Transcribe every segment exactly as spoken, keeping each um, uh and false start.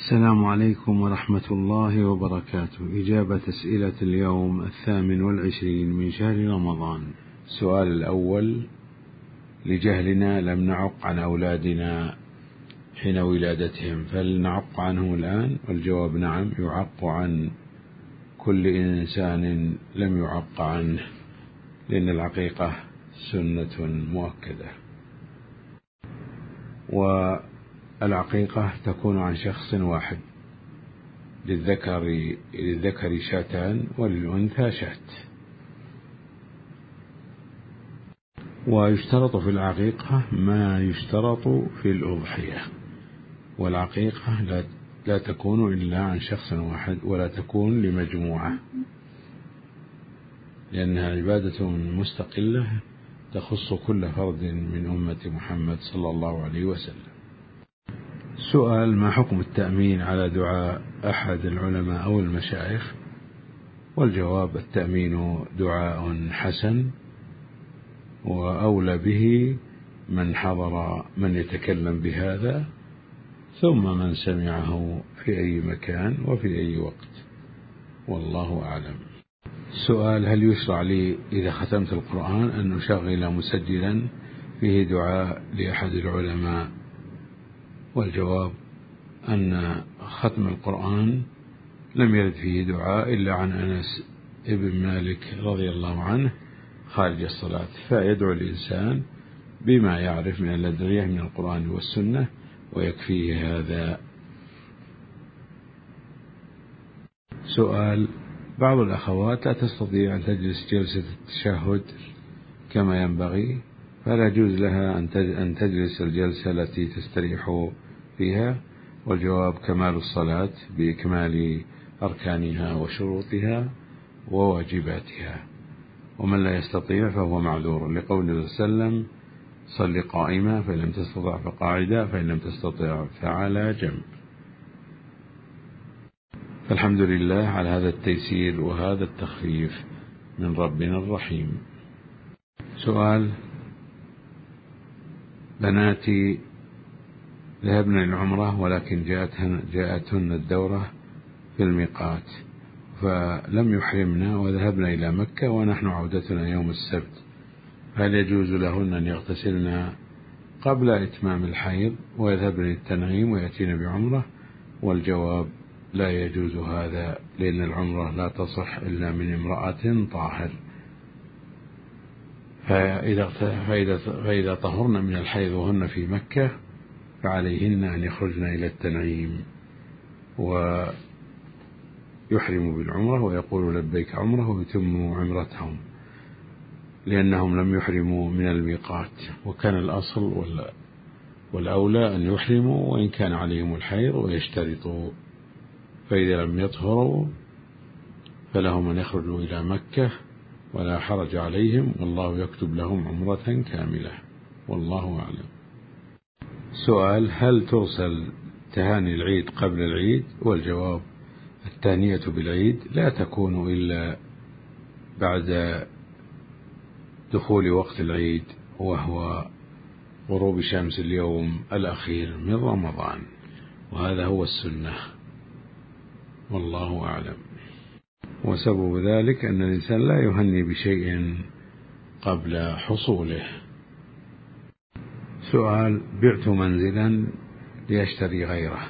السلام عليكم ورحمة الله وبركاته. إجابة أسئلة اليوم الثامن والعشرين من شهر رمضان. السؤال الأول: لجهلنا لم نعق عن أولادنا حين ولادتهم، فهل نعق عنهم الآن؟ والجواب نعم، يعق عن كل إنسان لم يعق عنه، لأن العقيقة سنة مؤكدة، والعقيقة تكون عن شخص واحد، للذكر للذكر شاتان وللأنثى شات. ويشترط في العقيقة ما يشترط في الأضحية، والعقيقة لا, لا تكون إلا عن شخص واحد ولا تكون لمجموعة، لأنها عبادة مستقلة تخص كل فرد من أمة محمد صلى الله عليه وسلم. سؤال: ما حكم التأمين على دعاء أحد العلماء أو المشايخ؟ والجواب: التأمين دعاء حسن، وأولى به من حضر من يتكلم بهذا، ثم من سمعه في أي مكان وفي أي وقت، والله أعلم. سؤال: هل يشرع لي إذا ختمت القرآن أن أشغل مسجلا فيه دعاء لأحد العلماء؟ والجواب أن ختم القرآن لم يرد فيه دعاء إلا عن أنس ابن مالك رضي الله عنه خارج الصلاة، فيدعو الإنسان بما يعرف من الأدعية من القرآن والسنة ويكفيه هذا. سؤال: بعض الأخوات لا تستطيع أن تجلس جلسة التشهد كما ينبغي، فلا يجوز لها أن تجلس الجلسة التي تستريح فيها؟ والجواب: كمال الصلاة بإكمال أركانها وشروطها وواجباتها، ومن لا يستطيع فهو معذور، لقول الله صلى الله عليه وسلم: صل قائما، فإن لم تستطع فقاعدا، فإن لم تستطع فعلى جنب. فالحمد لله على هذا التيسير وهذا التخفيف من ربنا الرحيم. سؤال: بناتي ذهبن للعمرة ولكن جاءتهن, جاءتهن الدورة في الميقات، فلم يحرمنا وذهبنا إلى مكة ونحن عودتنا يوم السبت، هل يجوز لهن أن يغتسلن قبل إتمام الحيض ويذهبن للتنعيم ويأتين بعمرة؟ والجواب: لا يجوز هذا، لأن العمرة لا تصح إلا من امرأة طاهر، فإذا, فإذا, فإذا طهرن من الحيض وهن في مكة فعليهن أن يخرجن إلى التنعيم ويحرموا بالعمرة ويقولوا لبيك عمرة ويتموا عمرتهم، لأنهم لم يحرموا من الميقات، وكان الأصل والأولى أن يحرموا وإن كان عليهم الحيض ويشترطوا، فإذا لم يطهروا فلهم أن يخرجوا إلى مكة ولا حرج عليهم، والله يكتب لهم عمرة كاملة، والله أعلم. سؤال: هل ترسل تهاني العيد قبل العيد؟ والجواب: التهنئة بالعيد لا تكون إلا بعد دخول وقت العيد، وهو غروب شمس اليوم الأخير من رمضان، وهذا هو السنة، والله أعلم. وسبب ذلك أن الإنسان لا يهني بشيء قبل حصوله. سؤال: بعت منزلا ليشتري غيره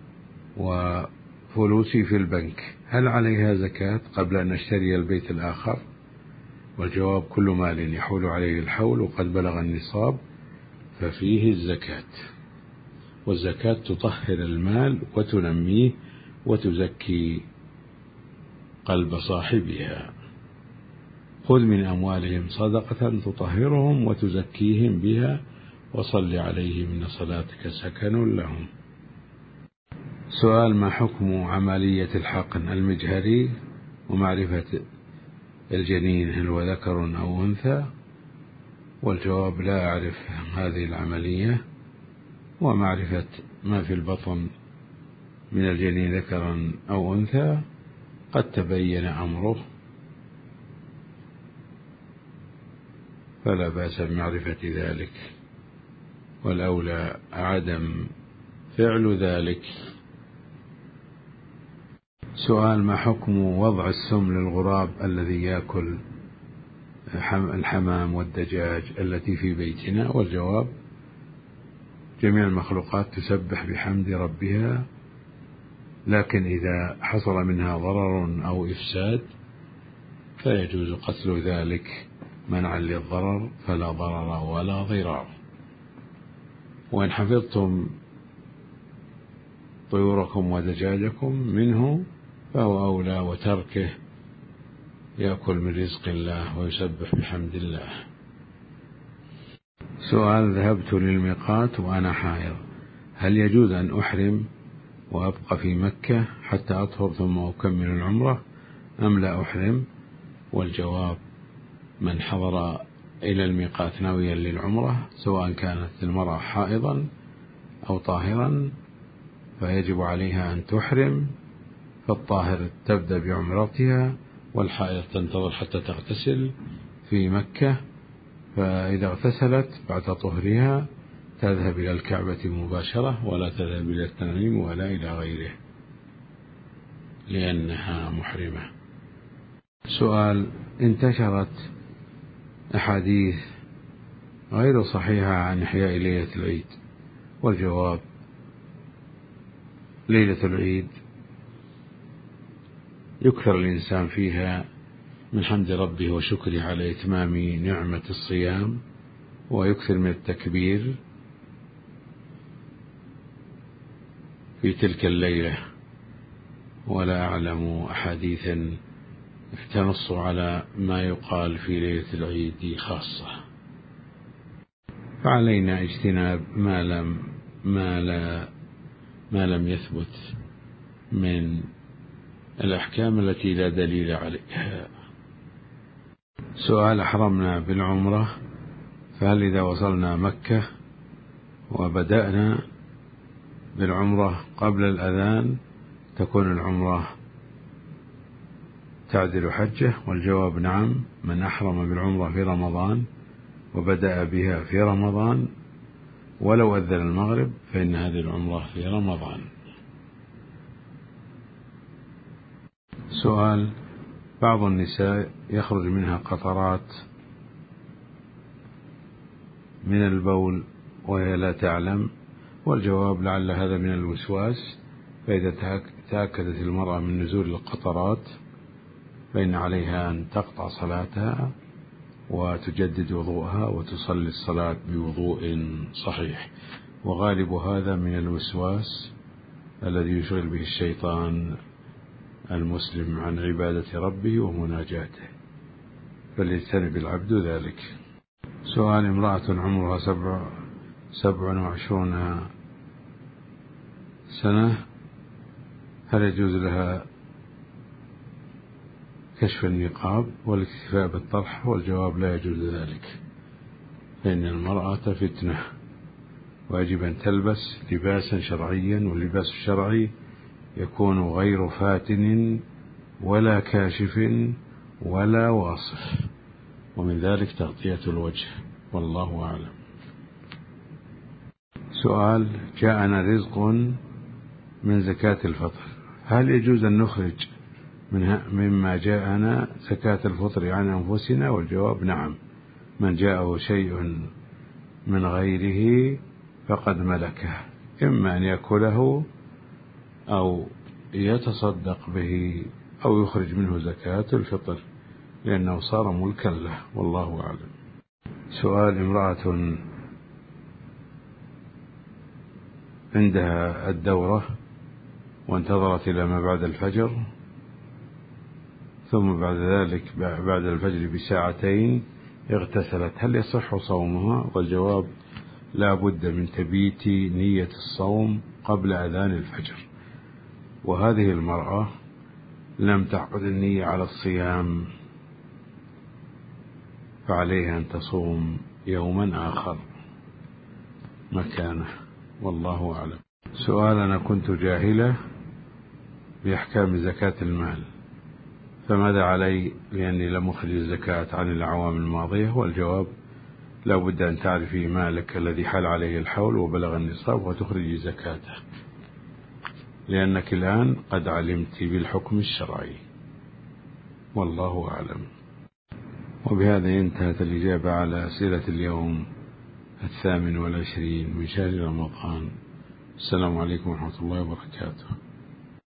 وفلوسي في البنك، هل عليها زكاة قبل أن أشتري البيت الآخر؟ والجواب: كل مال يحول عليه الحول وقد بلغ النصاب ففيه الزكاة، والزكاة تطهر المال وتنميه وتزكي قلب صاحبها. خذ من أموالهم صدقة تطهرهم وتزكيهم بها وصل عليهم إن صلاتك سكن لهم. سؤال: ما حكم عملية الحقن المجهري ومعرفة الجنين هل هو ذكر أو أنثى؟ والجواب: لا أعرف هذه العملية، ومعرفة ما في البطن من الجنين ذكرا أو أنثى قد تبين أمره، فلا بأس بمعرفة ذلك، والأولى عدم فعل ذلك سؤال: ما حكم وضع السم للغراب الذي يأكل الحمام والدجاج التي في بيتنا؟ والجواب: جميع المخلوقات تسبح بحمد ربها، لكن إذا حصل منها ضرر أو إفساد فيجوز قتل ذلك منعا للضرر، فلا ضرر ولا ضرار. وإن حفظتم طيوركم ودجاجكم منه فهو أولى، وتركه يأكل من رزق الله ويسبح بحمد الله. سؤال: ذهبت للميقات وأنا حائض، هل يجوز أن أحرم وأبقى في مكة حتى أطهر ثم أكمل العمرة أم لا أحرم؟ والجواب: من حضر إلى الميقات ناويا للعمرة سواء كانت المرأة حائضا أو طاهرا فيجب عليها أن تحرم، فالطاهر تبدأ بعمرتها والحائض تنتظر حتى تغتسل في مكة، فإذا اغتسلت بعد طهرها تذهب إلى الكعبة مباشرة ولا تذهب إلى التنعيم ولا إلى غيره لأنها محرمة. سؤال: انتشرت أحاديث غير صحيحة عن إحياء ليلة العيد، والجواب: ليلة العيد يكثر الإنسان فيها من حمد ربه وشكره على إتمام نعمة الصيام، ويكثر من التكبير في تلك الليلة، ولا أعلم أحاديثا تنص على ما يقال في ليلة العيد خاصة، فعلينا اجتناب ما لم ما لا ما لم يثبت من الأحكام التي لا دليل عليها. سؤال: أحرمنا بالعمرة، فهل إذا وصلنا مكة وبدأنا بالعمرة قبل الأذان تكون العمرة تعدل حجة؟ والجواب: نعم، من أحرم بالعمرة في رمضان وبدأ بها في رمضان ولو أذن المغرب فإن هذه العمرة في رمضان. سؤال: بعض النساء يخرج منها قطرات من البول وهي لا تعلم، والجواب: لعل هذا من الوسواس، فإذا تأكدت المرأة من نزول القطرات فإن عليها أن تقطع صلاتها وتجدد وضوءها وتصلي الصلاة بوضوء صحيح، وغالب هذا من الوسواس الذي يشغل به الشيطان المسلم عن عبادة ربه ومناجاته، فليجتنب العبد ذلك. سؤال: امرأة عمرها سبع سبع وعشرون سنة، هل يجوز لها كشف النقاب والاكتفاء بالطرح؟ والجواب: لا يجوز ذلك، فإن المرأة فتنة ويجب أن تلبس لباسا شرعيا، واللباس الشرعي يكون غير فاتن ولا كاشف ولا واصف، ومن ذلك تغطية الوجه، والله أعلم. سؤال: جاءنا رزق من زكاة الفطر، هل يجوز أن نخرج مما جاءنا زكاة الفطر عن أنفسنا؟ والجواب: نعم، من جاءه شيء من غيره فقد ملكه، إما أن يأكله أو يتصدق به أو يخرج منه زكاة الفطر لأنه صار ملكا له، والله أعلم. سؤال: امرأة عندها الدورة وانتظرت إلى ما بعد الفجر، ثم بعد ذلك بعد الفجر بساعتين اغتسلت، هل يصح صومها؟ والجواب: لا بد من تبيت نية الصوم قبل أذان الفجر، وهذه المرأة لم تعقد النية على الصيام فعليها أن تصوم يوما آخر مكانه، والله أعلم. سؤال: أنا كنت جاهلة بأحكام زكاة المال، فماذا علي لأني لم أخرج الزكاة عن الأعوام الماضية؟ والجواب: لا بد أن تعرفي مالك الذي حال عليه الحول وبلغ النصاب وتخرجي زكاته. لأنك الآن قد علمت بالحكم الشرعي، والله أعلم. وبهذا انتهت الإجابة على أسئلة اليوم الثامن والعشرين من شهر رمضان. السلام عليكم ورحمة الله وبركاته.